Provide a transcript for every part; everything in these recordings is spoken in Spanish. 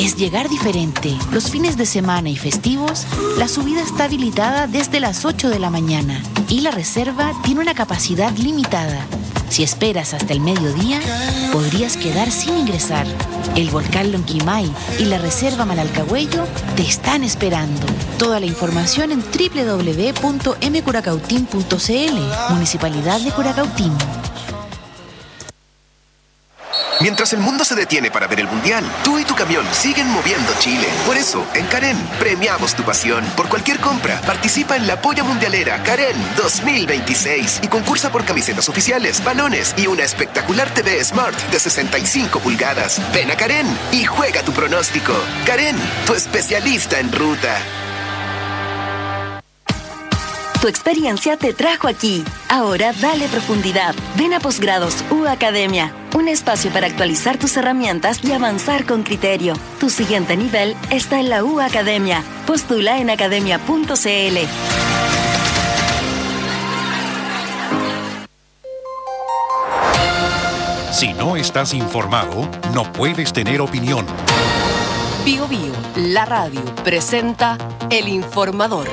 es llegar diferente. Los fines de semana y festivos, la subida está habilitada desde las 8 de la mañana y la reserva tiene una capacidad limitada. Si esperas hasta el mediodía, podrías quedar sin ingresar. El volcán Lonquimay y la reserva Manalcahuello te están esperando. Toda la información en www.mcuracautín.cl, Municipalidad de Curacautín. Mientras el mundo se detiene para ver el Mundial, tú y tu camión siguen moviendo Chile. Por eso, en Karen, premiamos tu pasión. Por cualquier compra, participa en la Polla Mundialera Karen 2026 y concursa por camisetas oficiales, balones y una espectacular TV Smart de 65 pulgadas. Ven a Karen y juega tu pronóstico. Karen, tu especialista en ruta. Tu experiencia te trajo aquí. Ahora dale profundidad. Ven a Posgrados U Academia. Un espacio para actualizar tus herramientas y avanzar con criterio. Tu siguiente nivel está en la U Academia. Postula en academia.cl. Si no estás informado, no puedes tener opinión. Bío Bío, la radio, presenta El Informador.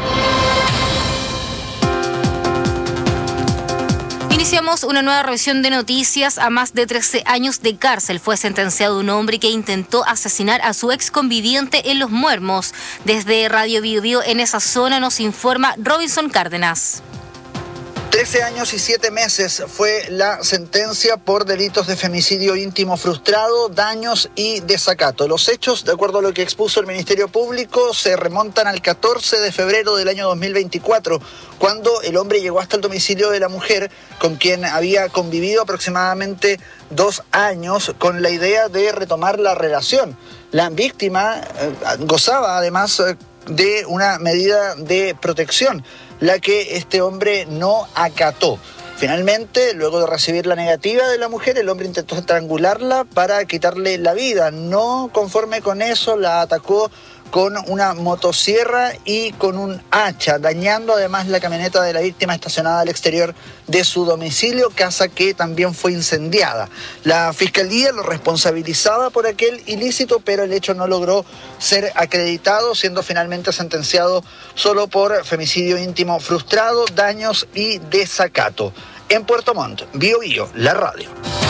Iniciamos una nueva revisión de noticias. A más de 13 años de cárcel fue sentenciado un hombre que intentó asesinar a su ex conviviente en Los Muermos. Desde Radio Bío Bío en esa zona nos informa Robinson Cárdenas. 13 años y 7 meses fue la sentencia por delitos de femicidio íntimo frustrado, daños y desacato. Los hechos, de acuerdo a lo que expuso el Ministerio Público, se remontan al 14 de febrero del año 2024, cuando el hombre llegó hasta el domicilio de la mujer con quien había convivido aproximadamente 2 años con la idea de retomar la relación. La víctima gozaba además de una medida de protección, la que este hombre no acató. Finalmente, luego de recibir la negativa de la mujer, el hombre intentó estrangularla para quitarle la vida. No conforme con eso, la atacó con una motosierra y con un hacha, dañando además la camioneta de la víctima estacionada al exterior de su domicilio, casa que también fue incendiada. La Fiscalía lo responsabilizaba por aquel ilícito, pero el hecho no logró ser acreditado, siendo finalmente sentenciado solo por femicidio íntimo frustrado, daños y desacato. En Puerto Montt, Bío Bío, la radio.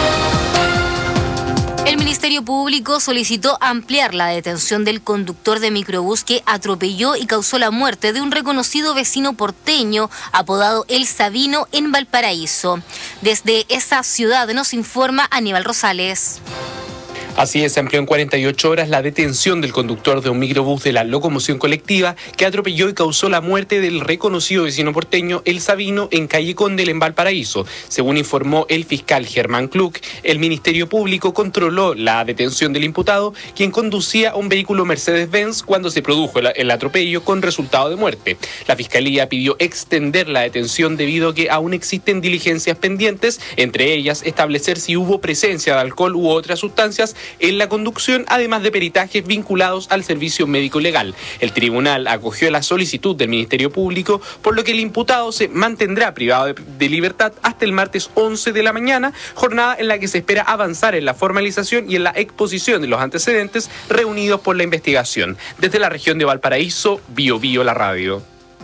El Ministerio Público solicitó ampliar la detención del conductor de microbús que atropelló y causó la muerte de un reconocido vecino porteño apodado El Sabino en Valparaíso. Desde esa ciudad nos informa Aníbal Rosales. Así es, se amplió en 48 horas la detención del conductor de un microbús de la locomoción colectiva que atropelló y causó la muerte del reconocido vecino porteño El Sabino en calle Condel en Valparaíso. Según informó el fiscal Germán Kluk, el Ministerio Público controló la detención del imputado, quien conducía un vehículo Mercedes-Benz cuando se produjo el atropello con resultado de muerte. La Fiscalía pidió extender la detención debido a que aún existen diligencias pendientes, entre ellas establecer si hubo presencia de alcohol u otras sustancias en la conducción, además de peritajes vinculados al servicio médico legal. El tribunal acogió la solicitud del Ministerio Público, por lo que el imputado se mantendrá privado de libertad hasta el martes 11 de la mañana, jornada en la que se espera avanzar en la formalización y en la exposición de los antecedentes reunidos por la investigación. Desde la región de Valparaíso, Bío Bío, la radio.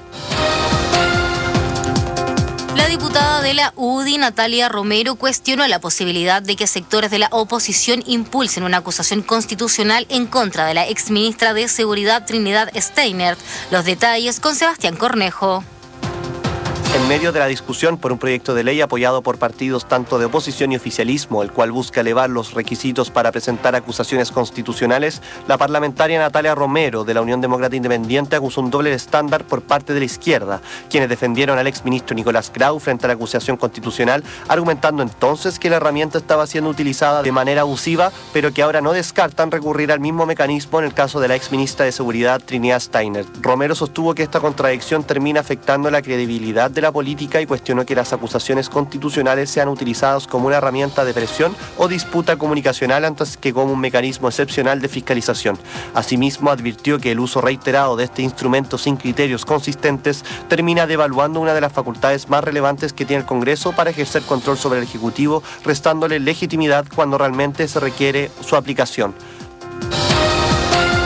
La diputada de la UDI, Natalia Romero, cuestionó la posibilidad de que sectores de la oposición impulsen una acusación constitucional en contra de la exministra de Seguridad Trinidad Steinert. Los detalles con Sebastián Cornejo. En medio de la discusión por un proyecto de ley apoyado por partidos tanto de oposición y oficialismo, el cual busca elevar los requisitos para presentar acusaciones constitucionales, la parlamentaria Natalia Romero de la Unión Demócrata Independiente acusó un doble estándar por parte de la izquierda, quienes defendieron al exministro Nicolás Grau frente a la acusación constitucional, argumentando entonces que la herramienta estaba siendo utilizada de manera abusiva, pero que ahora no descartan recurrir al mismo mecanismo en el caso de la exministra de Seguridad Trinidad Steinert. Romero sostuvo que esta contradicción termina afectando la credibilidad de la política y cuestionó que las acusaciones constitucionales sean utilizadas como una herramienta de presión o disputa comunicacional antes que como un mecanismo excepcional de fiscalización. Asimismo, advirtió que el uso reiterado de este instrumento sin criterios consistentes termina devaluando una de las facultades más relevantes que tiene el Congreso para ejercer control sobre el Ejecutivo, restándole legitimidad cuando realmente se requiere su aplicación.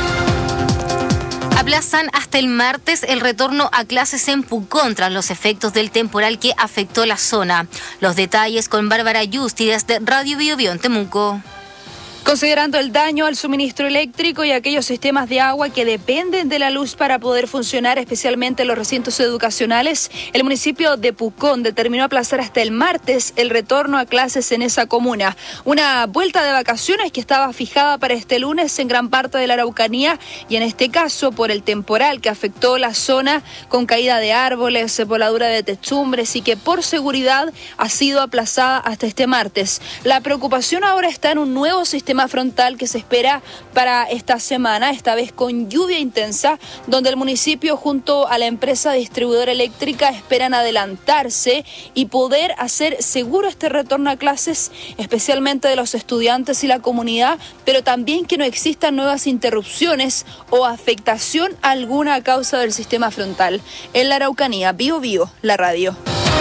Aplazan hasta el martes el retorno a clases en Pucón tras los efectos del temporal que afectó la zona. Los detalles con Bárbara Yusti desde Radio Bio Bio en Temuco. Considerando el daño al suministro eléctrico y aquellos sistemas de agua que dependen de la luz para poder funcionar, especialmente los recintos educacionales, el municipio de Pucón determinó aplazar hasta el martes el retorno a clases en esa comuna. Una vuelta de vacaciones que estaba fijada para este lunes en gran parte de la Araucanía y en este caso por el temporal que afectó la zona con caída de árboles, voladura de techumbres y que por seguridad ha sido aplazada hasta este martes. La preocupación ahora está en un nuevo sistema frontal que se espera para esta semana, esta vez con lluvia intensa, donde el municipio junto a la empresa distribuidora eléctrica esperan adelantarse y poder hacer seguro este retorno a clases, especialmente de los estudiantes y la comunidad, pero también que no existan nuevas interrupciones o afectación alguna a causa del sistema frontal. En la Araucanía, Bio Bio, la radio.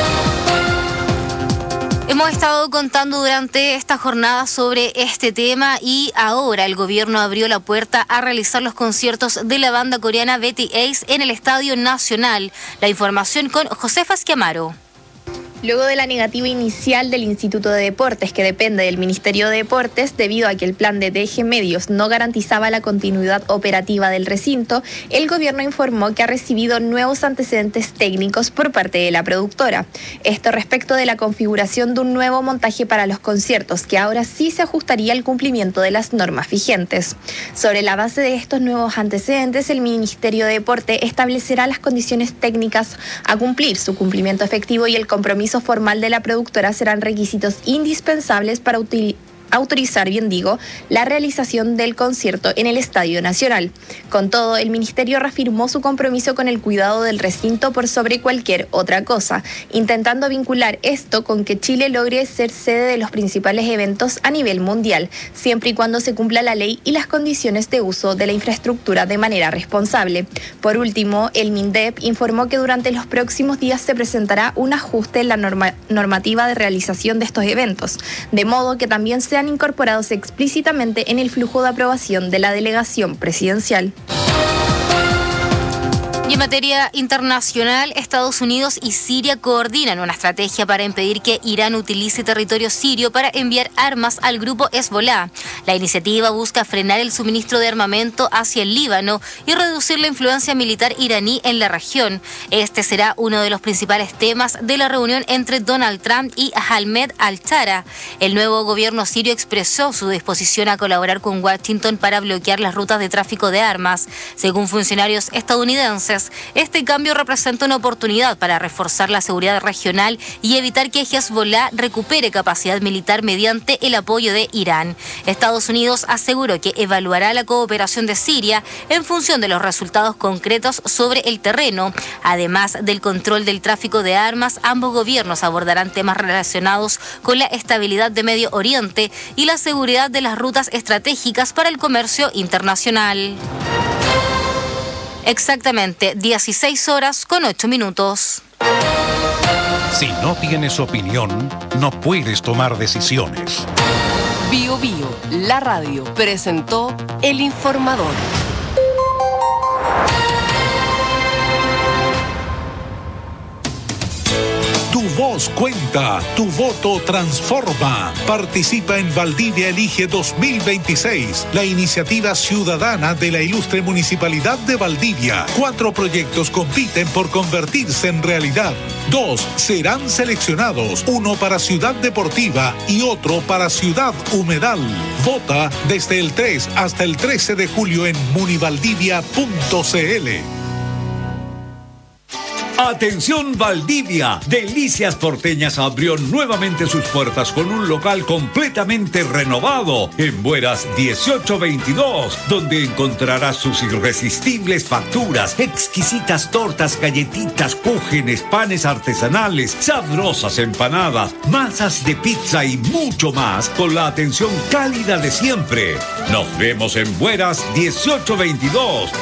Hemos estado contando durante esta jornada sobre este tema y ahora el gobierno abrió la puerta a realizar los conciertos de la banda coreana BTS en el Estadio Nacional. La información con Josefa Esquiamaro. Luego de la negativa inicial del Instituto de Deportes, que depende del Ministerio de Deportes, debido a que el plan de DG Medios no garantizaba la continuidad operativa del recinto, el gobierno informó que ha recibido nuevos antecedentes técnicos por parte de la productora. Esto respecto de la configuración de un nuevo montaje para los conciertos, que ahora sí se ajustaría al cumplimiento de las normas vigentes. Sobre la base de estos nuevos antecedentes, el Ministerio de Deporte establecerá las condiciones técnicas a cumplir. Su cumplimiento efectivo y el compromiso formal de la productora serán requisitos indispensables para autorizar, la realización del concierto en el Estadio Nacional. Con todo, el Ministerio reafirmó su compromiso con el cuidado del recinto por sobre cualquier otra cosa, intentando vincular esto con que Chile logre ser sede de los principales eventos a nivel mundial, siempre y cuando se cumpla la ley y las condiciones de uso de la infraestructura de manera responsable. Por último, el MINDEP informó que durante los próximos días se presentará un ajuste en la normativa de realización de estos eventos, de modo que también sean incorporados explícitamente en el flujo de aprobación de la delegación presidencial. Y en materia internacional, Estados Unidos y Siria coordinan una estrategia para impedir que Irán utilice territorio sirio para enviar armas al grupo Hezbollah. La iniciativa busca frenar el suministro de armamento hacia el Líbano y reducir la influencia militar iraní en la región. Este será uno de los principales temas de la reunión entre Donald Trump y Ahmed al-Shara. El nuevo gobierno sirio expresó su disposición a colaborar con Washington para bloquear las rutas de tráfico de armas. Según funcionarios estadounidenses, este cambio representa una oportunidad para reforzar la seguridad regional y evitar que Hezbollah recupere capacidad militar mediante el apoyo de Irán. Estados Unidos aseguró que evaluará la cooperación de Siria en función de los resultados concretos sobre el terreno. Además del control del tráfico de armas, ambos gobiernos abordarán temas relacionados con la estabilidad de Medio Oriente y la seguridad de las rutas estratégicas para el comercio internacional. Exactamente 16:08. Si no tienes opinión, no puedes tomar decisiones. Bio Bio, la radio, presentó El Informador. Tu voz cuenta, tu voto transforma. Participa en Valdivia Elige 2026, la iniciativa ciudadana de la ilustre Municipalidad de Valdivia. 4 proyectos compiten por convertirse en realidad. 2 serán seleccionados, uno para Ciudad Deportiva y otro para Ciudad Humedal. Vota desde el 3 hasta el 13 de julio en munivaldivia.cl. Atención Valdivia, Delicias Porteñas abrió nuevamente sus puertas con un local completamente renovado en Bueras 1822, donde encontrarás sus irresistibles facturas, exquisitas tortas, galletitas, cúgenes, panes artesanales, sabrosas empanadas, masas de pizza y mucho más con la atención cálida de siempre. Nos vemos en Bueras 1822.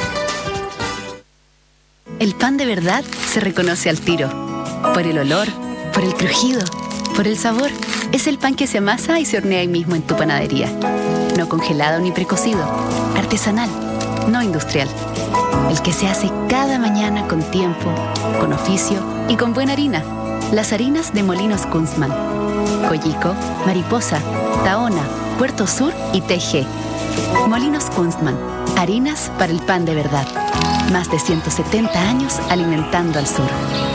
El pan de verdad se reconoce al tiro. Por el olor, por el crujido, por el sabor. Es el pan que se amasa y se hornea ahí mismo en tu panadería. No congelado ni precocido. Artesanal, no industrial. El que se hace cada mañana con tiempo, con oficio y con buena harina. Las harinas de Molinos Kunstmann. Coyico, Mariposa, Tahona, Puerto Sur y TG. Molinos Kunstmann. Harinas para el pan de verdad. Más de 170 años alimentando al sur.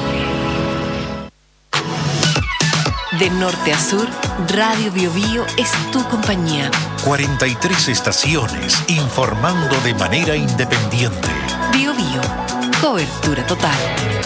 De norte a sur, Radio Bio Bio es tu compañía. 43 estaciones informando de manera independiente. Bio Bio, cobertura total.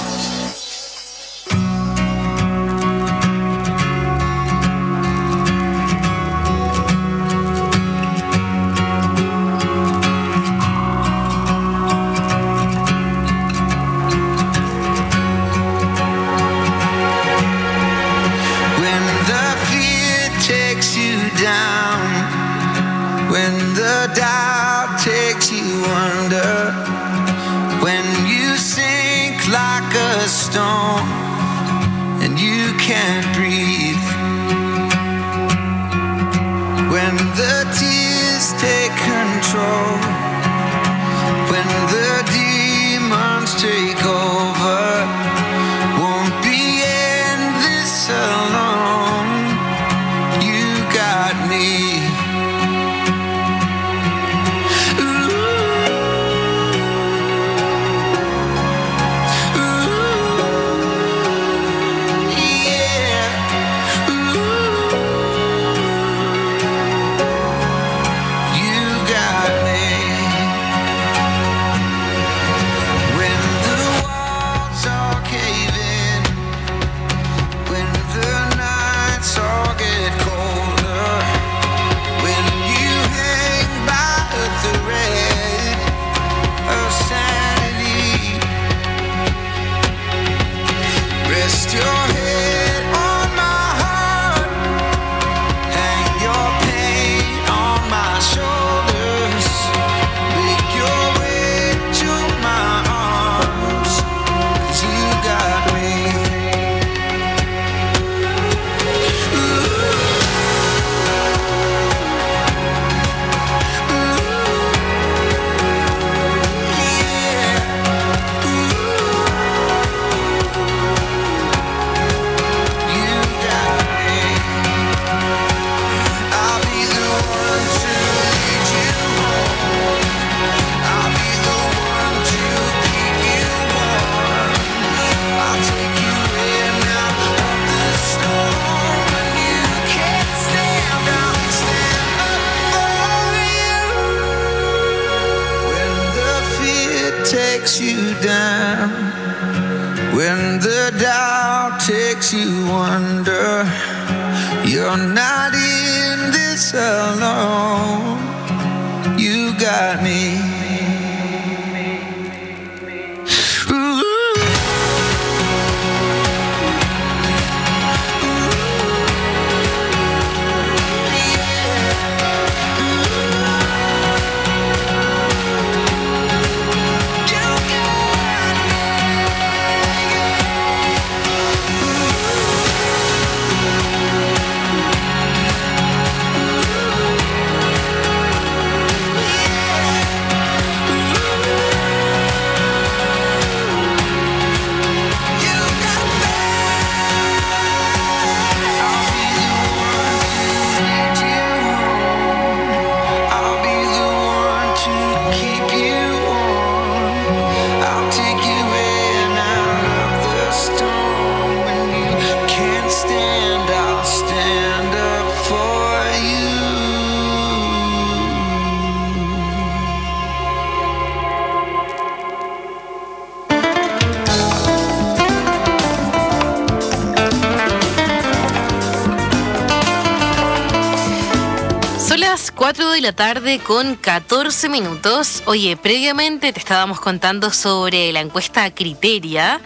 las 4 de la tarde con 14 minutos. Oye, previamente te estábamos contando sobre la encuesta Criteria,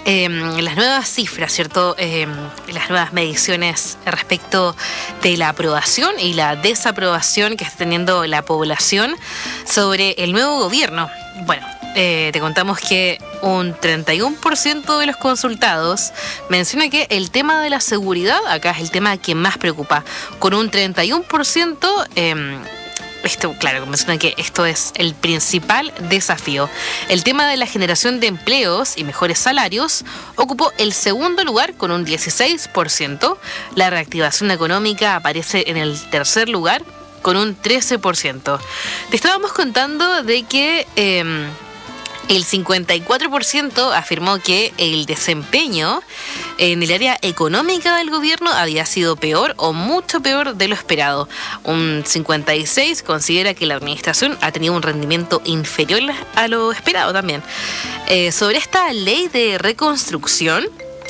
las nuevas cifras, ¿cierto? Las nuevas mediciones respecto de la aprobación y la desaprobación que está teniendo la población sobre el nuevo gobierno. Bueno, te contamos que un 31% de los consultados menciona que el tema de la seguridad acá es el tema que más preocupa. Con un 31% claro, mencionan que esto es el principal desafío. El tema de la generación de empleos y mejores salarios ocupó el segundo lugar con un 16%. La reactivación económica aparece en el tercer lugar con un 13%. Te estábamos contando de que el 54% afirmó que el desempeño en el área económica del gobierno había sido peor o mucho peor de lo esperado. Un 56% considera que la administración ha tenido un rendimiento inferior a lo esperado también. Sobre esta ley de reconstrucción,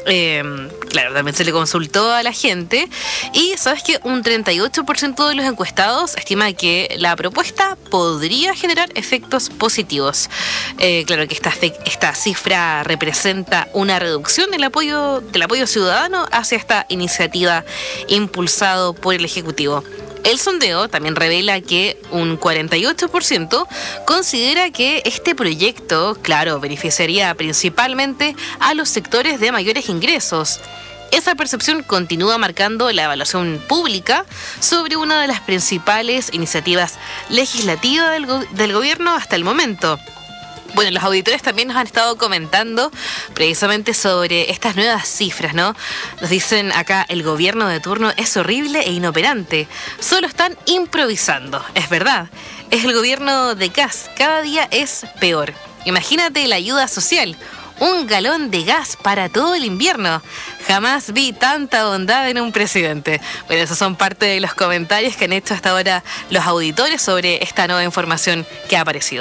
claro, también se le consultó a la gente y sabes que un 38% de los encuestados estima que la propuesta podría generar efectos positivos. Claro que esta cifra representa una reducción del apoyo ciudadano hacia esta iniciativa impulsado por el Ejecutivo. El sondeo también revela que un 48% considera que este proyecto, claro, beneficiaría principalmente a los sectores de mayores ingresos. Esa percepción continúa marcando la evaluación pública sobre una de las principales iniciativas legislativas del gobierno hasta el momento. Bueno, los auditores también nos han estado comentando precisamente sobre estas nuevas cifras, ¿no? Nos dicen acá, el gobierno de turno es horrible e inoperante. Solo están improvisando. Es verdad, es el gobierno de gas. Cada día es peor. Imagínate la ayuda social. 1 galón de gas para todo el invierno. Jamás vi tanta bondad en un presidente. Bueno, esos son parte de los comentarios que han hecho hasta ahora los auditores sobre esta nueva información que ha aparecido.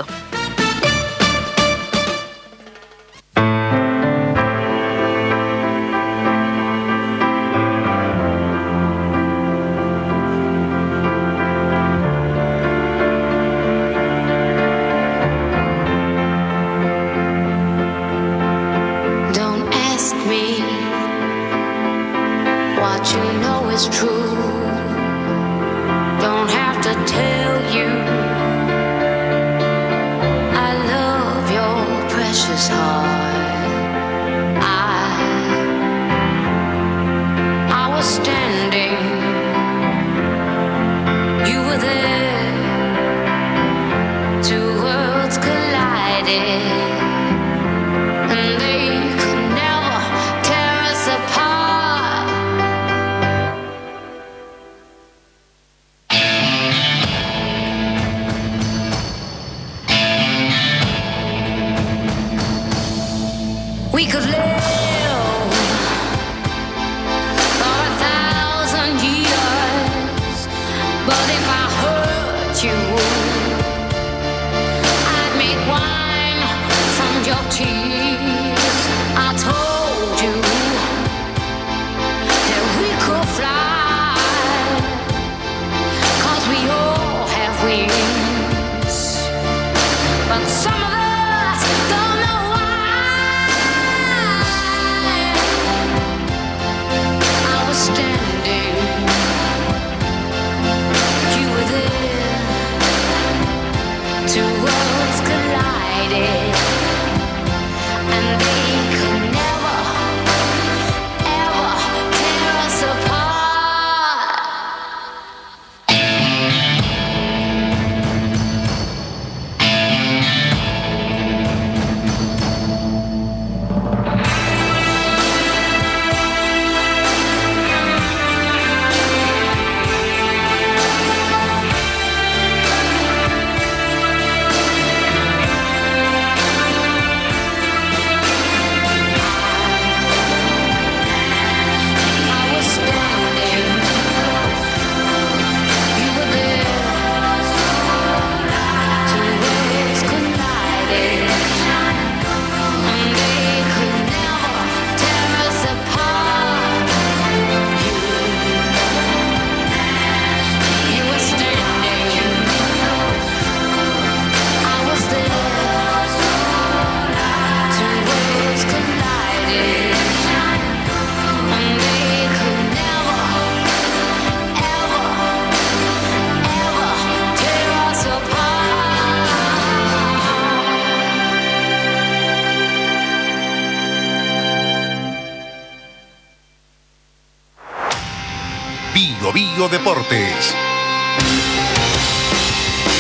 Bio Deportes.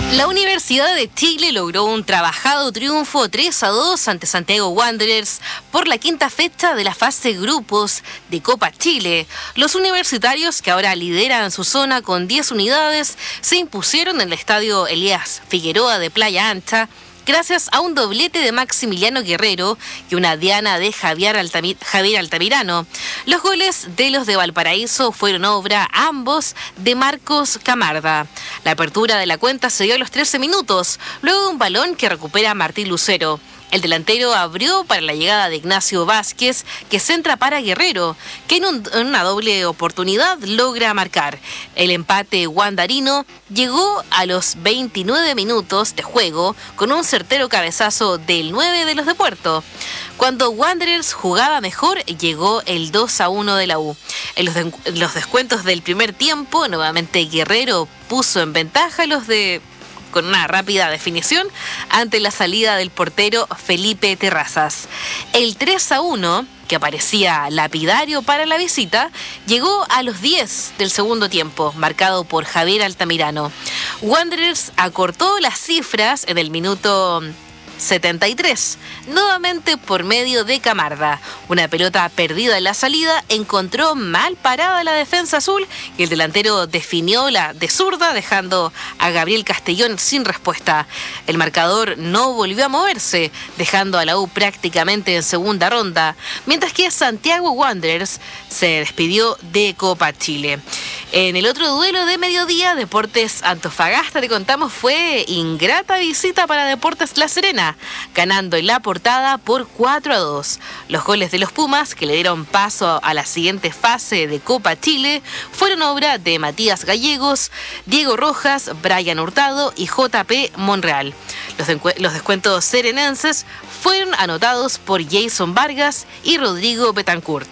La Universidad de Chile logró un trabajado triunfo 3-2 ante Santiago Wanderers por la quinta fecha de la fase grupos de Copa Chile. Los universitarios, que ahora lideran su zona con 10 unidades, se impusieron en el estadio Elías Figueroa de Playa Ancha, gracias a un doblete de Maximiliano Guerrero y una diana de Javier Altamirano. Los goles de los de Valparaíso fueron obra, ambos, de Marcos Camarda. La apertura de la cuenta se dio a los 13 minutos, luego de un balón que recupera Martín Lucero. El delantero abrió para la llegada de Ignacio Vázquez, que centra para Guerrero, que en una doble oportunidad logra marcar. El empate wandarino llegó a los 29 minutos de juego con un certero cabezazo del 9 de los de Puerto. Cuando Wanderers jugaba mejor, llegó el 2-1 de la U. En los descuentos del primer tiempo, nuevamente Guerrero puso en ventaja a los de... con una rápida definición ante la salida del portero Felipe Terrazas. El 3-1, que parecía lapidario para la visita, llegó a los 10 del segundo tiempo, marcado por Javier Altamirano. Wanderers acortó las cifras en el minuto 73, nuevamente por medio de Camarda. Una pelota perdida en la salida encontró mal parada la defensa azul y el delantero definió la de zurda, dejando a Gabriel Castellón sin respuesta. El marcador no volvió a moverse, dejando a la U prácticamente en segunda ronda, mientras que Santiago Wanderers se despidió de Copa Chile. En el otro duelo de mediodía, Deportes Antofagasta, te contamos, fue ingrata visita para Deportes La Serena, ganando en la portada por 4-2. Los goles de los Pumas, que le dieron paso a la siguiente fase de Copa Chile, fueron obra de Matías Gallegos, Diego Rojas, Brian Hurtado y JP Monreal. Los descuentos serenenses fueron anotados por Jason Vargas y Rodrigo Betancourt.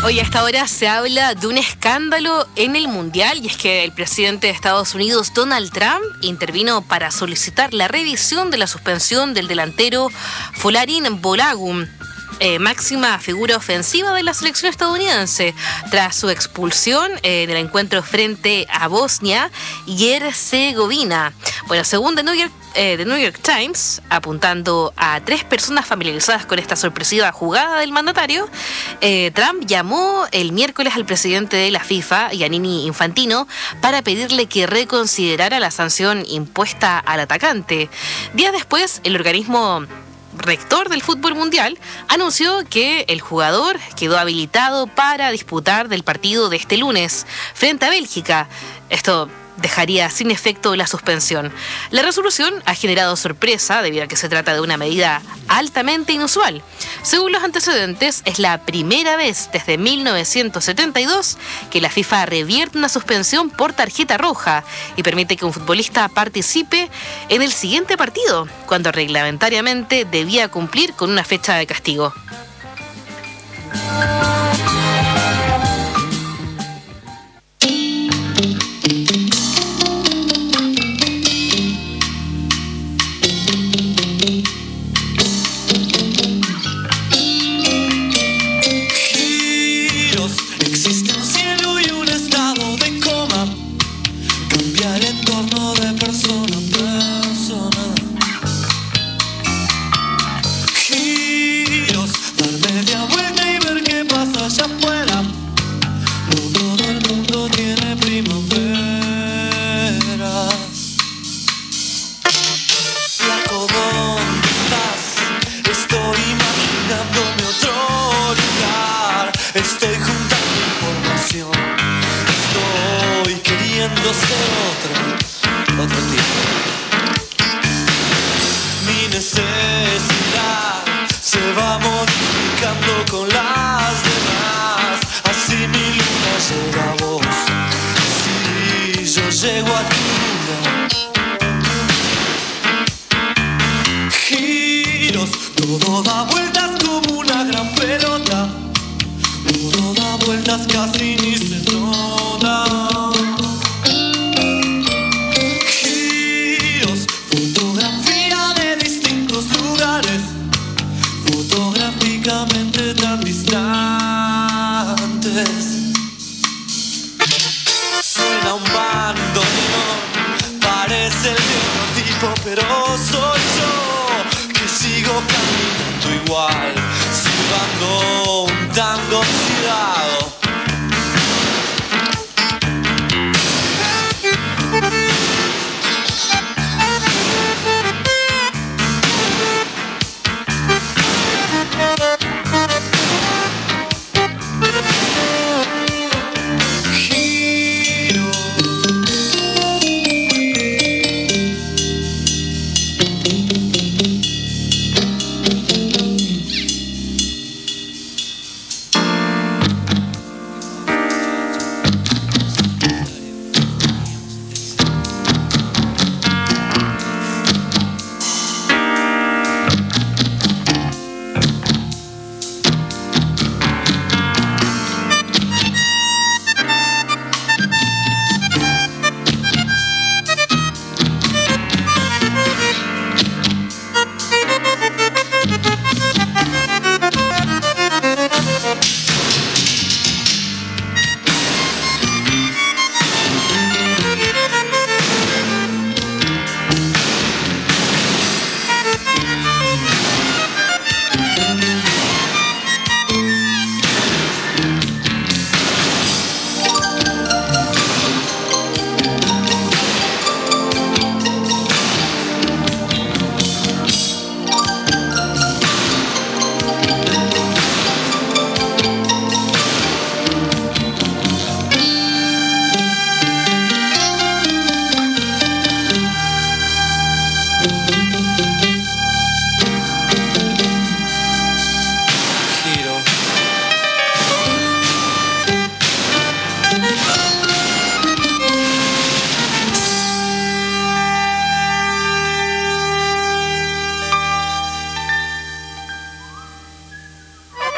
Hoy a esta hora se habla de un escándalo en el Mundial, y es que el presidente de Estados Unidos, Donald Trump, intervino para solicitar la revisión de la suspensión del delantero Folarin Balogun, máxima figura ofensiva de la selección estadounidense, tras su expulsión en el encuentro frente a Bosnia y Herzegovina. Bueno, según The New York Times, apuntando a 3 personas familiarizadas con esta sorpresiva jugada del mandatario, Trump llamó el miércoles al presidente de la FIFA, Gianni Infantino, para pedirle que reconsiderara la sanción impuesta al atacante. Días después, el organismo rector del fútbol mundial anunció que el jugador quedó habilitado para disputar del partido de este lunes frente a Bélgica. Esto dejaría sin efecto la suspensión. La resolución ha generado sorpresa debido a que se trata de una medida altamente inusual. Según los antecedentes, es la primera vez desde 1972 que la FIFA revierte una suspensión por tarjeta roja y permite que un futbolista participe en el siguiente partido, cuando reglamentariamente debía cumplir con una fecha de castigo.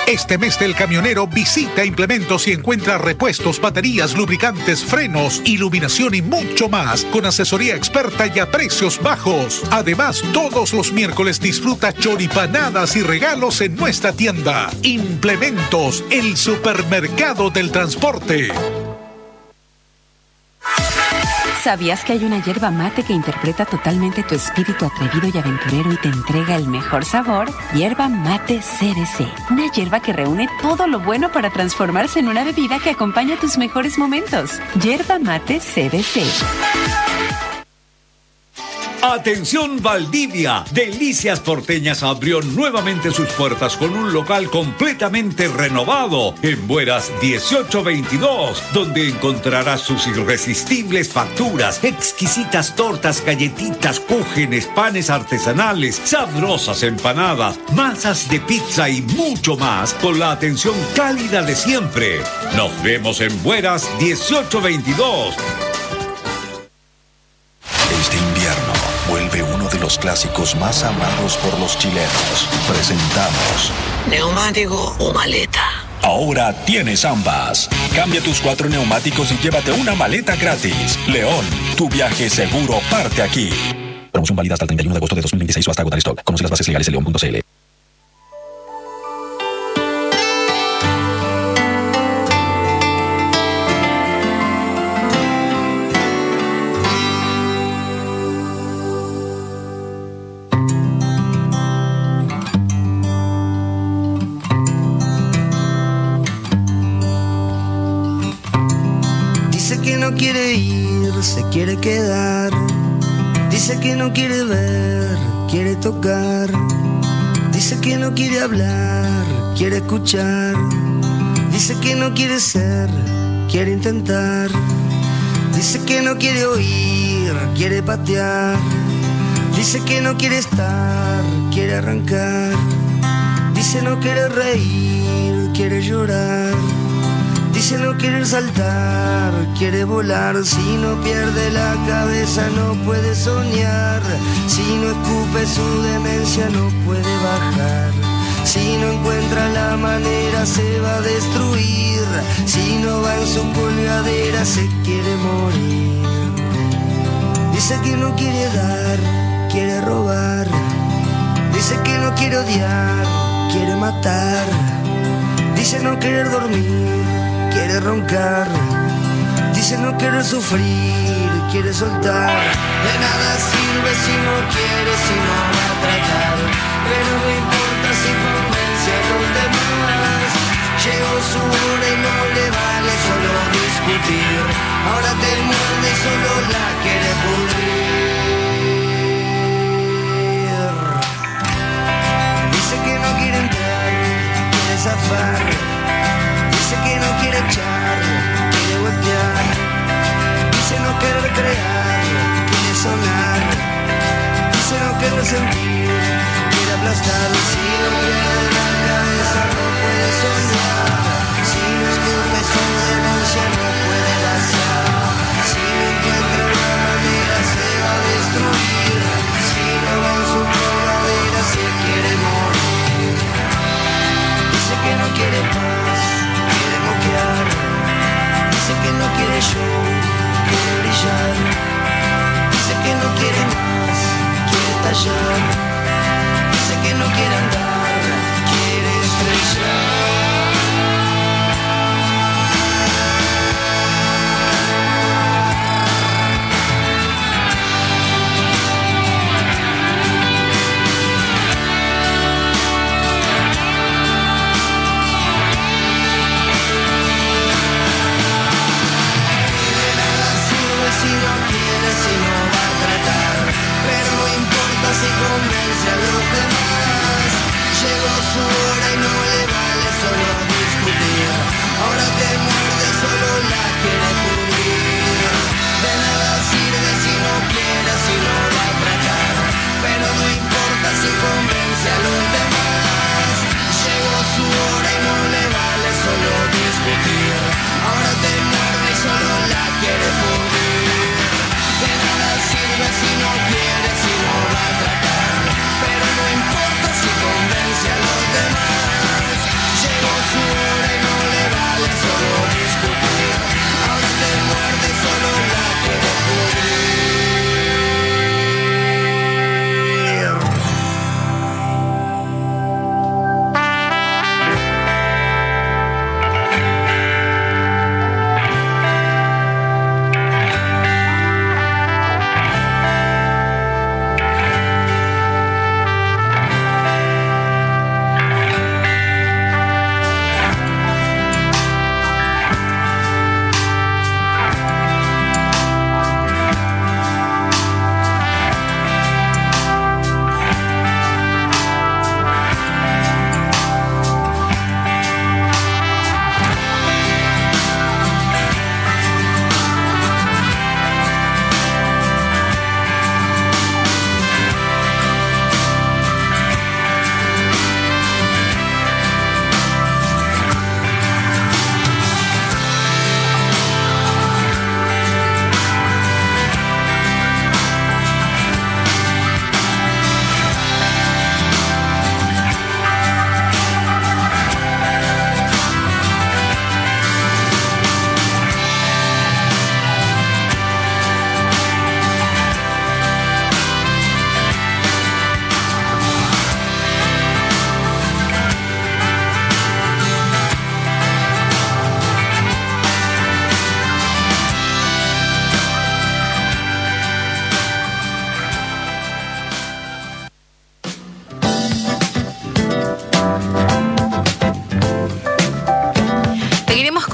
Este mes del camionero visita Implementos y encuentra repuestos, baterías, lubricantes, frenos, iluminación y mucho más con asesoría experta y a precios bajos. Además, todos los miércoles disfruta choripanadas y regalos en nuestra tienda. Implementos, el supermercado del transporte. ¿Sabías que hay una yerba mate que interpreta totalmente tu espíritu atrevido y aventurero y te entrega el mejor sabor? Yerba mate CBC. Una yerba que reúne todo lo bueno para transformarse en una bebida que acompaña tus mejores momentos. Yerba mate CBC. Atención Valdivia, Delicias Porteñas abrió nuevamente sus puertas con un local completamente renovado en Bueras 1822, donde encontrarás sus irresistibles facturas, exquisitas tortas, galletitas, cúgenes, panes artesanales, sabrosas empanadas, masas de pizza y mucho más con la atención cálida de siempre. Nos vemos en Bueras 1822. Este invierno vuelve uno de los clásicos más amados por los chilenos. Presentamos ¿neumático o maleta? Ahora tienes ambas. Cambia tus 4 neumáticos y llévate una maleta gratis. León, tu viaje seguro parte aquí. Promoción válida hasta el 31 de agosto de 2026 o hasta agotar stock. Conoce las bases legales en león.cl. No quiere ir, se quiere quedar. Dice que no quiere ver, quiere tocar. Dice que no quiere hablar, quiere escuchar. Dice que no quiere ser, quiere intentar. Dice que no quiere oír, quiere patear. Dice que no quiere estar, quiere arrancar. Dice no quiere reír, quiere llorar. Dice no querer saltar, quiere volar. Si no pierde la cabeza no puede soñar. Si no escupe su demencia no puede bajar. Si no encuentra la manera se va a destruir. Si no va en su colgadera se quiere morir. Dice que no quiere dar, quiere robar. Dice que no quiere odiar, quiere matar. Dice no querer dormir, quiere roncar. Dice no querer sufrir, quiere soltar. De nada sirve si no quiere, si no va a tratar. Pero no importa si convence a los demás. Llegó su hora y no le vale solo discutir. Ahora te muerde y solo la quiere pudrir. Dice que no quiere entrar, quiere zafar. Dice que no quiere echar, quiere voltear. Dice no querer crear, quiere sonar. Dice no querer sentir, quiere aplastar. Si no pierde la cabeza no puede soñar. Si no escupe su denuncia no puede vaciar. Si no encuentra la manera se va a destruir. Si no va en su colgadera se quiere morir. Dice que no quiere paz, dice que no quiere show, quiere brillar. Dice que no quiere más, quiere estallar. Dice que no quiere andar, quiere estrellar. Si no va a tratar, pero no importa si convence a los demás. Llegó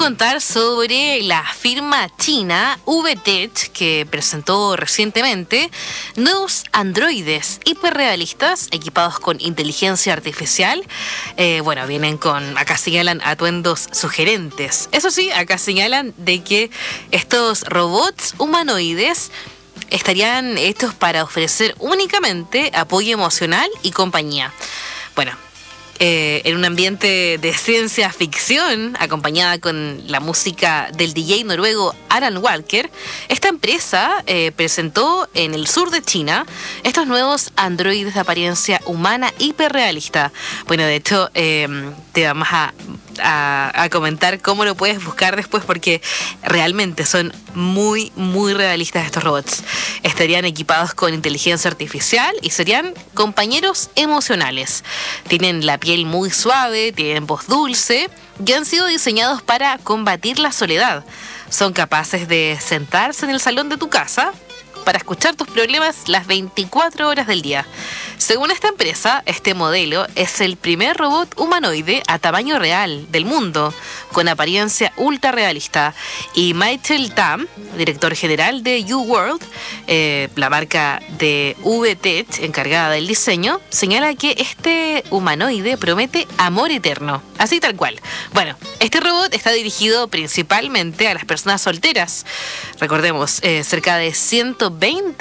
contar sobre la firma china VTech, que presentó recientemente nuevos androides hiperrealistas equipados con inteligencia artificial. Vienen con, acá señalan, atuendos sugerentes. Eso sí, acá señalan de que estos robots humanoides estarían hechos para ofrecer únicamente apoyo emocional y compañía. Bueno, en un ambiente de ciencia ficción, acompañada con la música del DJ noruego Alan Walker, esta empresa presentó en el sur de China estos nuevos androides de apariencia humana hiperrealista. Bueno, de hecho, te vamos a comentar cómo lo puedes buscar después, porque realmente son muy, muy realistas estos robots. Estarían equipados con inteligencia artificial y serían compañeros emocionales. Tienen la piel muy suave, tienen voz dulce y han sido diseñados para combatir la soledad. Son capaces de sentarse en el salón de tu casa para escuchar tus problemas las 24 horas del día. Según esta empresa, este modelo es el primer robot humanoide a tamaño real del mundo, con apariencia ultra realista. Y Michael Tam, director general de U-World, la marca de VTech encargada del diseño, señala que este humanoide promete amor eterno, así tal cual. Bueno, este robot está dirigido principalmente a las personas solteras. Recordemos, cerca de 120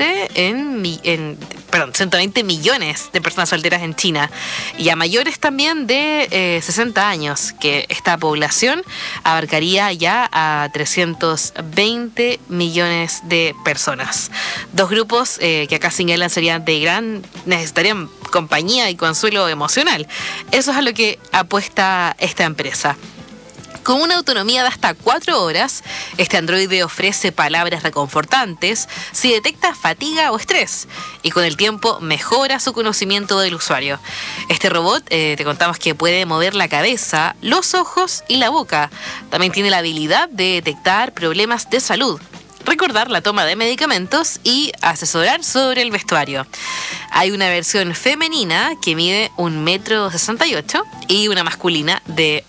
millones de personas solteras en China, y a mayores también de 60 años, que esta población abarcaría ya a 320 millones de personas. Dos grupos que acá señalan necesitarían compañía y consuelo emocional. Eso es a lo que apuesta esta empresa. Con una autonomía de hasta 4 horas, este androide ofrece palabras reconfortantes si detecta fatiga o estrés, y con el tiempo mejora su conocimiento del usuario. Este robot, te contamos que puede mover la cabeza, los ojos y la boca. También tiene la habilidad de detectar problemas de salud, recordar la toma de medicamentos y asesorar sobre el vestuario. Hay una versión femenina que mide 1,68 m y una masculina de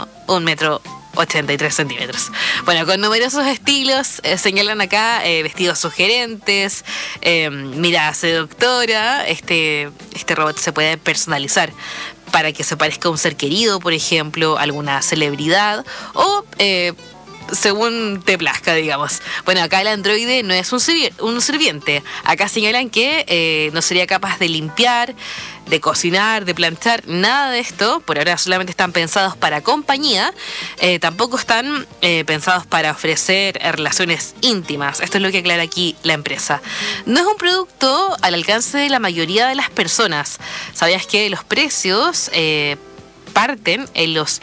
1,83 m. Bueno, con numerosos estilos, señalan acá vestidos sugerentes, mirada seductora. Este robot se puede personalizar para que se parezca a un ser querido, por ejemplo, alguna celebridad o según te plazca, digamos. Bueno, acá el androide no es un sirviente. Acá señalan que no sería capaz de limpiar, de cocinar, de planchar, nada de esto. Por ahora solamente están pensados para compañía. Tampoco están pensados para ofrecer relaciones íntimas. Esto es lo que aclara aquí la empresa. No es un producto al alcance de la mayoría de las personas. ¿Sabías que los precios parten en los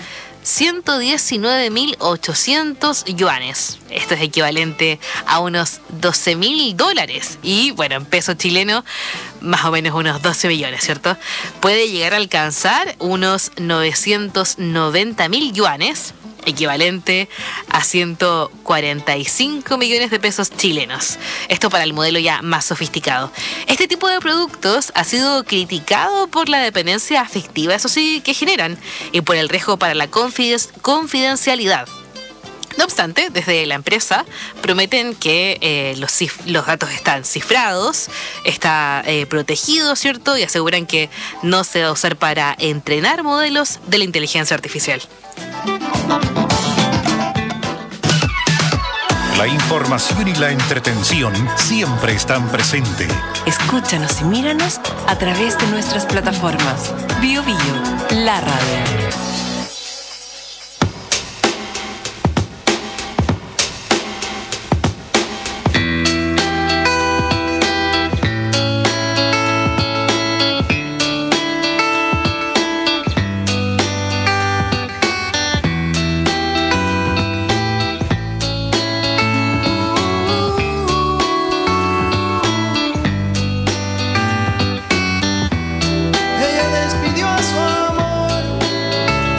119.800 yuanes? Esto es equivalente a unos $12.000 y, bueno, en peso chileno, más o menos unos 12 millones, ¿cierto? Puede llegar a alcanzar unos 990.000 yuanes, equivalente a 145 millones de pesos chilenos. Esto para el modelo ya más sofisticado. Este tipo de productos ha sido criticado por la dependencia afectiva, eso sí, que generan, y por el riesgo para la confidencialidad. No obstante, desde la empresa prometen que los datos están cifrados, está protegido, ¿cierto? Y aseguran que no se va a usar para entrenar modelos de la inteligencia artificial. La información y la entretención siempre están presentes. Escúchanos y míranos a través de nuestras plataformas. Bio, la radio. Ella despidió a su amor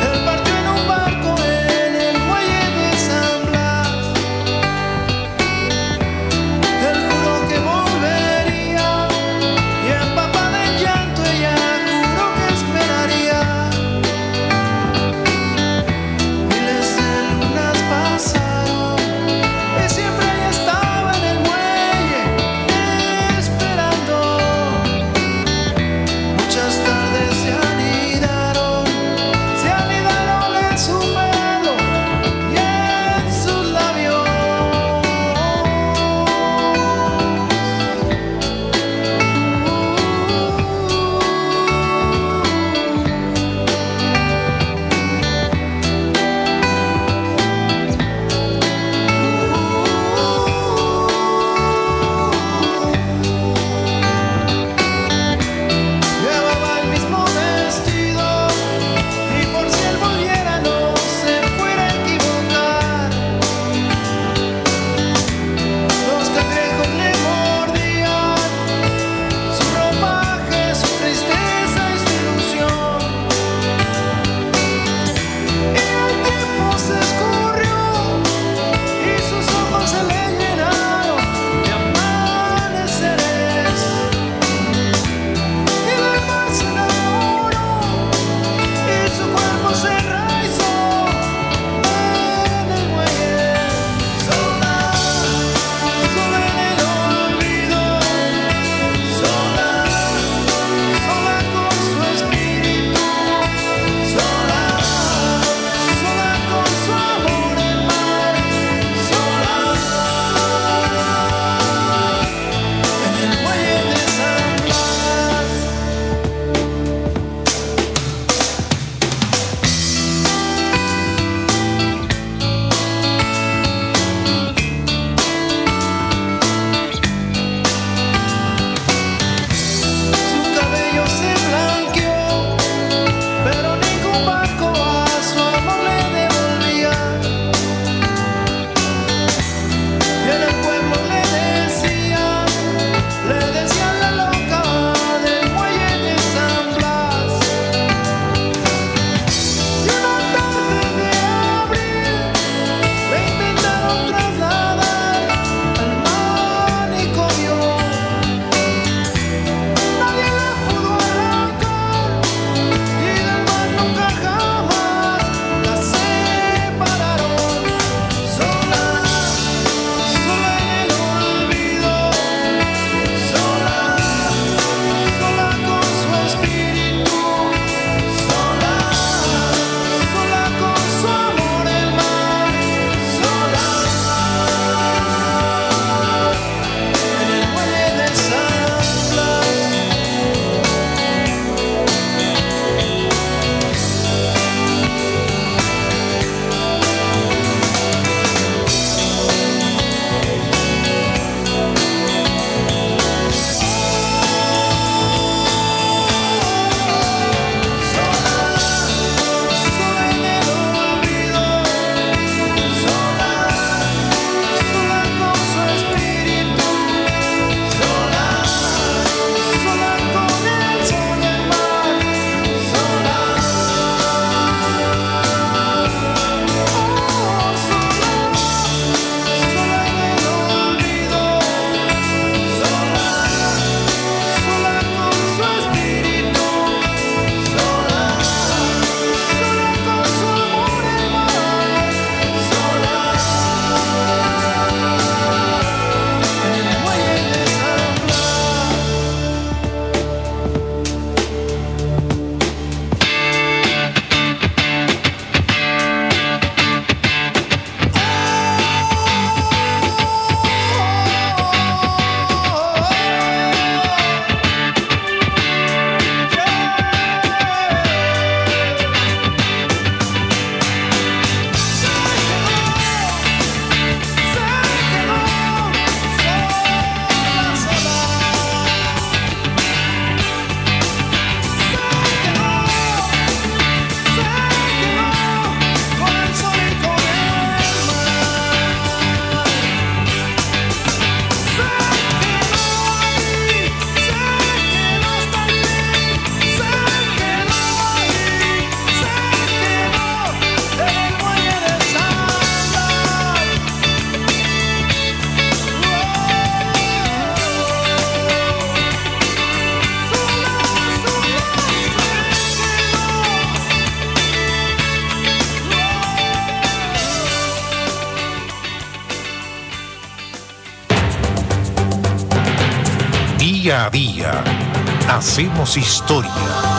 Día a día hacemos historia.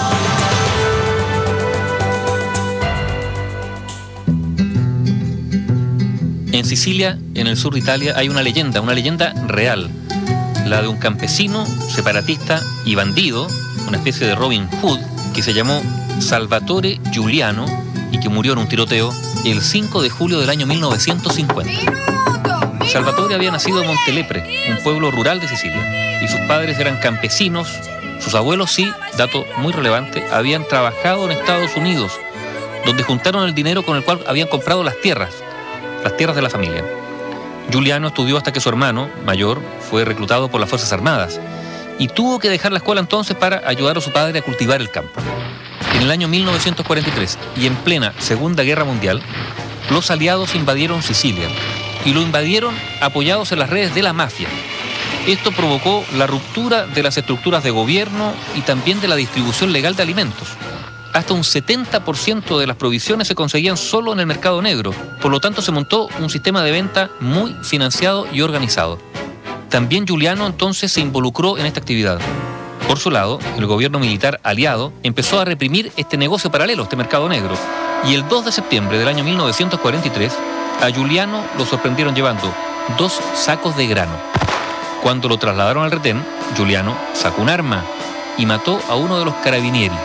En Sicilia, en el sur de Italia, hay una leyenda real, la de un campesino, separatista y bandido, una especie de Robin Hood, que se llamó Salvatore Giuliano y que murió en un tiroteo el 5 de julio del año 1950. Salvatore había nacido en Montelepre, un pueblo rural de Sicilia, y sus padres eran campesinos. Sus abuelos, sí, dato muy relevante, habían trabajado en Estados Unidos, donde juntaron el dinero con el cual habían comprado las tierras de la familia. Giuliano estudió hasta que su hermano, mayor, fue reclutado por las Fuerzas Armadas y tuvo que dejar la escuela entonces para ayudar a su padre a cultivar el campo. En el año 1943 y en plena Segunda Guerra Mundial, los aliados invadieron Sicilia y lo invadieron apoyados en las redes de la mafia. Esto provocó la ruptura de las estructuras de gobierno y también de la distribución legal de alimentos. Hasta un 70% de las provisiones se conseguían solo en el mercado negro. Por lo tanto, se montó un sistema de venta muy financiado y organizado. También Giuliano entonces se involucró en esta actividad. Por su lado, el gobierno militar aliado empezó a reprimir este negocio paralelo, este mercado negro. Y el 2 de septiembre del año 1943, a Giuliano lo sorprendieron llevando 2 sacos de grano. Cuando lo trasladaron al retén, Giuliano sacó un arma y mató a uno de los carabineros.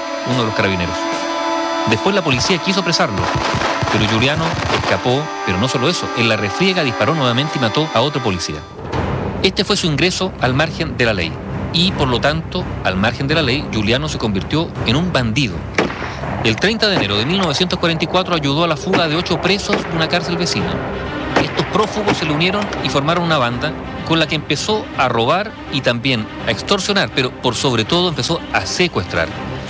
Después la policía quiso apresarlo, pero Giuliano escapó, pero no solo eso, en la refriega disparó nuevamente y mató a otro policía. Este fue su ingreso al margen de la ley, y por lo tanto, al margen de la ley, Giuliano se convirtió en un bandido. El 30 de enero de 1944 ayudó a la fuga de 8 presos de una cárcel vecina. Estos prófugos se le unieron y formaron una banda con la que empezó a robar y también a extorsionar, pero por sobre todo empezó a secuestrar.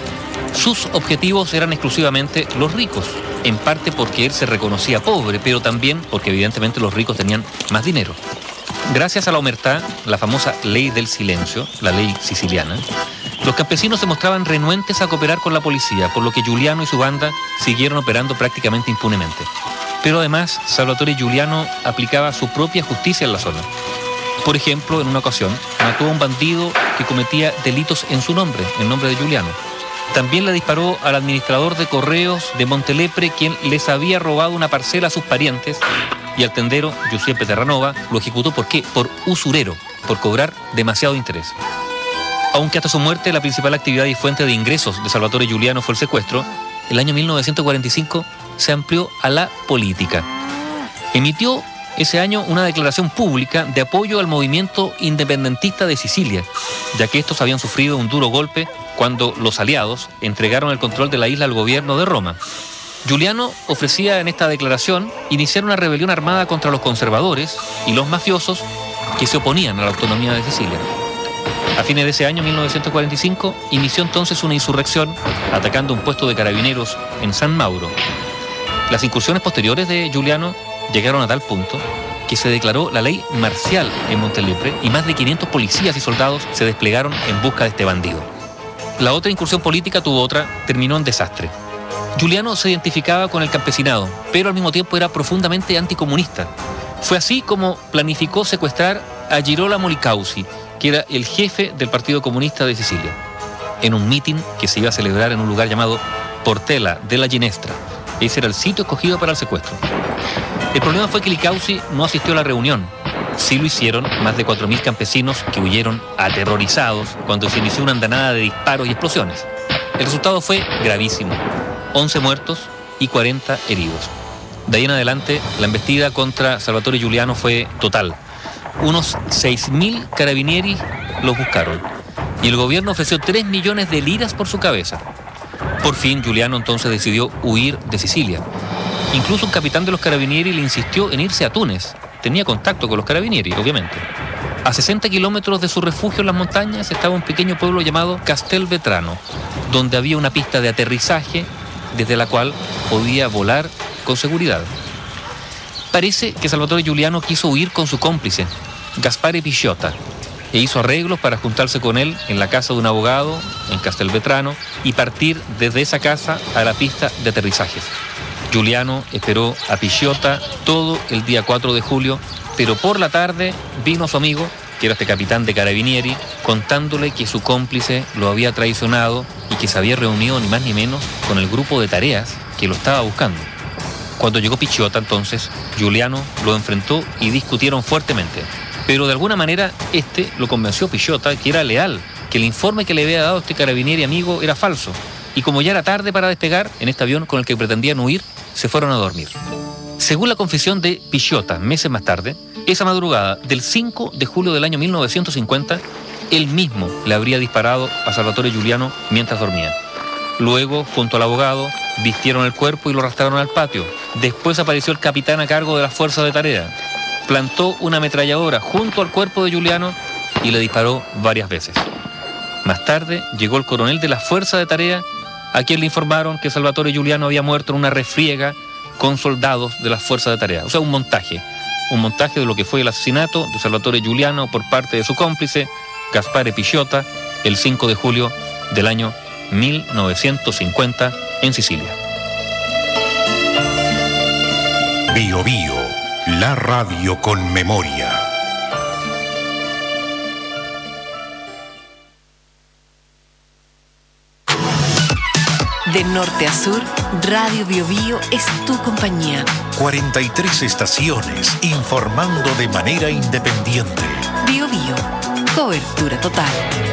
Sus objetivos eran exclusivamente los ricos, en parte porque él se reconocía pobre, pero también porque evidentemente los ricos tenían más dinero. Gracias a la omertá, la famosa ley del silencio, la ley siciliana, los campesinos se mostraban renuentes a cooperar con la policía, por lo que Giuliano y su banda siguieron operando prácticamente impunemente. Pero además, Salvatore Giuliano aplicaba su propia justicia en la zona. Por ejemplo, en una ocasión, mató a un bandido que cometía delitos en su nombre, en nombre de Giuliano. También le disparó al administrador de correos de Montelepre, quien les había robado una parcela a sus parientes, y al tendero, Giuseppe Terranova, lo ejecutó ¿por qué? Por usurero, por cobrar demasiado interés. Aunque hasta su muerte la principal actividad y fuente de ingresos de Salvatore Giuliano fue el secuestro, el año 1945 se amplió a la política. Emitió ese año una declaración pública de apoyo al movimiento independentista de Sicilia, ya que estos habían sufrido un duro golpe cuando los aliados entregaron el control de la isla al gobierno de Roma. Giuliano ofrecía en esta declaración iniciar una rebelión armada contra los conservadores y los mafiosos que se oponían a la autonomía de Sicilia. A fines de ese año, 1945, inició entonces una insurrección atacando un puesto de carabineros en San Mauro. Las incursiones posteriores de Giuliano llegaron a tal punto que se declaró la ley marcial en Montelepre y más de 500 policías y soldados se desplegaron en busca de este bandido. La otra incursión política terminó en desastre. Giuliano se identificaba con el campesinado, pero al mismo tiempo era profundamente anticomunista. Fue así como planificó secuestrar a Girolamo Licausi, que era el jefe del Partido Comunista de Sicilia, en un mitin que se iba a celebrar en un lugar llamado Portella della Ginestra. Ese era el sitio escogido para el secuestro. El problema fue que Licausi no asistió a la reunión. Sí lo hicieron más de 4.000 campesinos que huyeron aterrorizados cuando se inició una andanada de disparos y explosiones. El resultado fue gravísimo: 11 muertos y 40 heridos. De ahí en adelante, la embestida contra Salvatore Giuliano fue total. Unos 6.000 carabinieri los buscaron y el gobierno ofreció 3 millones de liras por su cabeza. Por fin, Giuliano entonces decidió huir de Sicilia. Incluso un capitán de los carabinieri le insistió en irse a Túnez. Tenía contacto con los carabinieri, obviamente. A 60 kilómetros de su refugio en las montañas estaba un pequeño pueblo llamado Castelvetrano, donde había una pista de aterrizaje desde la cual podía volar con seguridad. Parece que Salvatore Giuliano quiso huir con su cómplice, Gaspare Pisciotta, e hizo arreglos para juntarse con él en la casa de un abogado en Castelvetrano y partir desde esa casa a la pista de aterrizajes. Giuliano esperó a Pisciotta todo el día 4 de julio, pero por la tarde vino su amigo que era este capitán de Carabinieri, contándole que su cómplice lo había traicionado y que se había reunido ni más ni menos con el grupo de tareas que lo estaba buscando. Cuando llegó Picciota, entonces, Giuliano lo enfrentó y discutieron fuertemente. Pero de alguna manera lo convenció Picciota que era leal, que el informe que le había dado este Carabinieri amigo era falso. Y como ya era tarde para despegar, en este avión con el que pretendían huir, se fueron a dormir. Según la confesión de Picciota, meses más tarde, esa madrugada del 5 de julio del año 1950, él mismo le habría disparado a Salvatore Giuliano mientras dormía. Luego, junto al abogado, vistieron el cuerpo y lo arrastraron al patio. Después apareció el capitán a cargo de las fuerzas de tarea. Plantó una ametralladora junto al cuerpo de Giuliano y le disparó varias veces. Más tarde llegó el coronel de las fuerzas de tarea, a quien le informaron que Salvatore Giuliano había muerto en una refriega con soldados de las fuerzas de tarea. O sea, un montaje de lo que fue el asesinato de Salvatore Giuliano por parte de su cómplice, Gaspare Picciota, el 5 de julio del año 1950 en Sicilia. Bio Bio, la radio con memoria. De norte a sur, Radio Bio Bio es tu compañía. 43 estaciones informando de manera independiente. Bio Bio, cobertura total.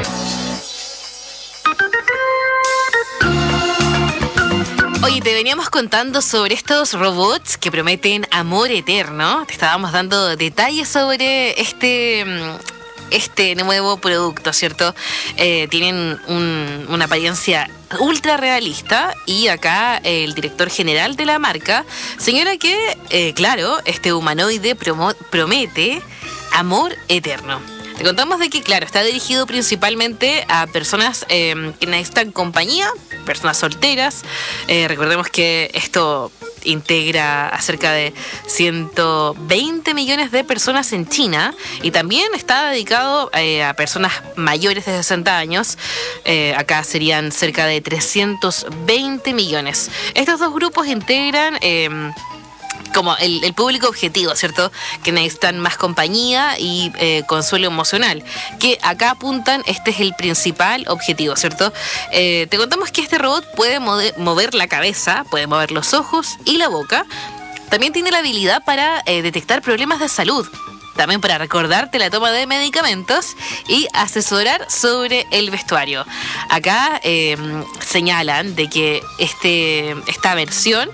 Oye, te veníamos contando sobre estos robots que prometen amor eterno. Te estábamos dando detalles sobre este nuevo producto, ¿cierto? Tienen una apariencia ultra realista y acá el director general de la marca señala que, claro, este humanoide promete amor eterno. Te contamos de que, claro, está dirigido principalmente a personas que necesitan compañía, personas solteras. Recordemos que esto integra a cerca de 120 millones de personas en China y también está dedicado a personas mayores de 60 años. Acá serían cerca de 320 millones. Estos dos grupos integran como el público objetivo, ¿cierto? Que necesitan más compañía y consuelo emocional. Que acá apuntan, este es el principal objetivo, ¿cierto? Te contamos que este robot puede mover la cabeza, puede mover los ojos y la boca. También tiene la habilidad para detectar problemas de salud. También para recordarte la toma de medicamentos y asesorar sobre el vestuario. Acá señalan de que esta versión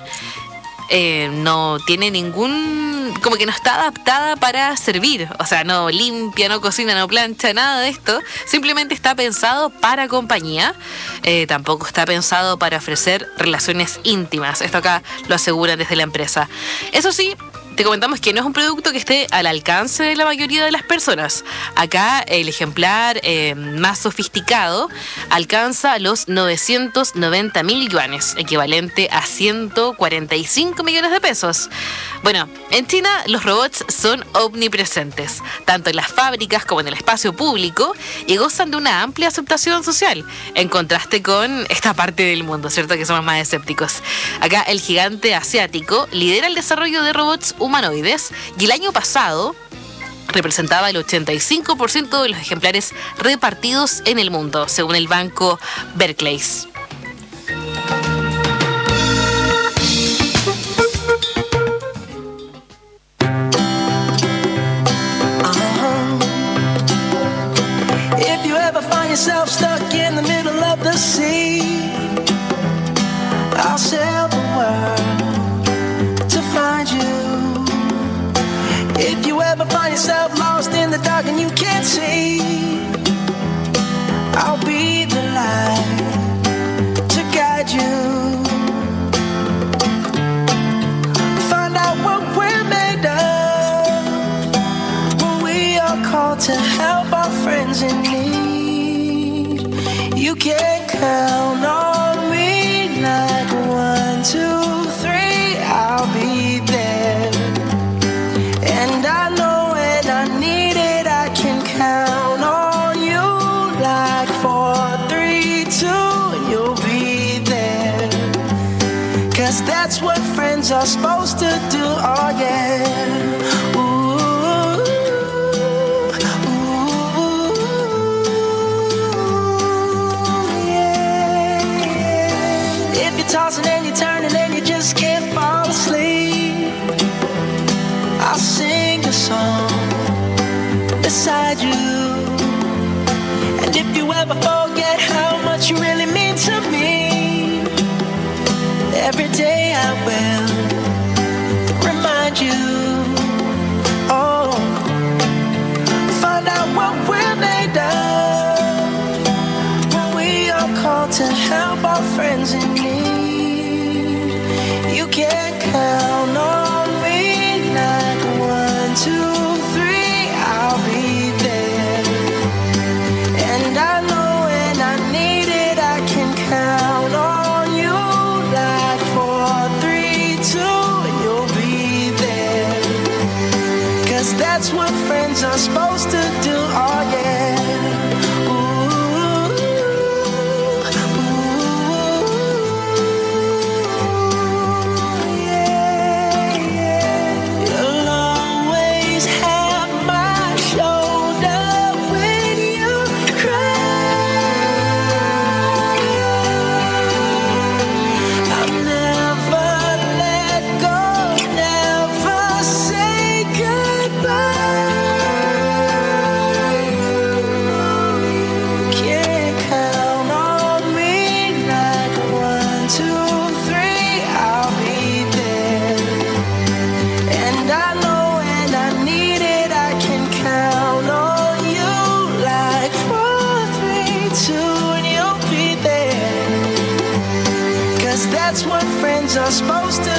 no tiene como que no está adaptada para servir, o sea, no limpia, no cocina, no plancha, nada de esto. Simplemente está pensado para compañía. Tampoco está pensado para ofrecer relaciones íntimas. Esto acá lo aseguran desde la empresa. Eso sí, te comentamos que no es un producto que esté al alcance de la mayoría de las personas. Acá el ejemplar más sofisticado alcanza los 990.000 yuanes, equivalente a 145 millones de pesos. Bueno, en China los robots son omnipresentes, tanto en las fábricas como en el espacio público, y gozan de una amplia aceptación social, en contraste con esta parte del mundo, ¿cierto? Que somos más escépticos. Acá el gigante asiático lidera el desarrollo de robots humanoides y el año pasado representaba el 85% de los ejemplares repartidos en el mundo, según el banco Barclays. If you ever find yourself stuck in the middle of the sea, I'll sail the world to find you. If you ever find yourself lost in the dark and you can't see, I'll be the light to guide you. Find out what we're made of when we are called to help our friends in need. You can count on me like 1, 2, 3, I'll be there. And I know when I need it, I can count on you like 4, 3, 2, and you'll be there. 'Cause that's what friends are supposed to do, oh yeah. Ooh, ooh. tossing and you're turning and you just can't fall asleep. I'll sing a song beside you. And if you ever forget how much you really mean to me, every day I will remind you. Oh, find out what we're made of when we are called to help our friends in need. You can count on me like 1, 2, 3, I'll be there. And I know when I need it, I can count on you like 4, 3, 2, and you'll be there. 'Cause that's what friends are supposed to do, oh yeah. That's what friends are supposed to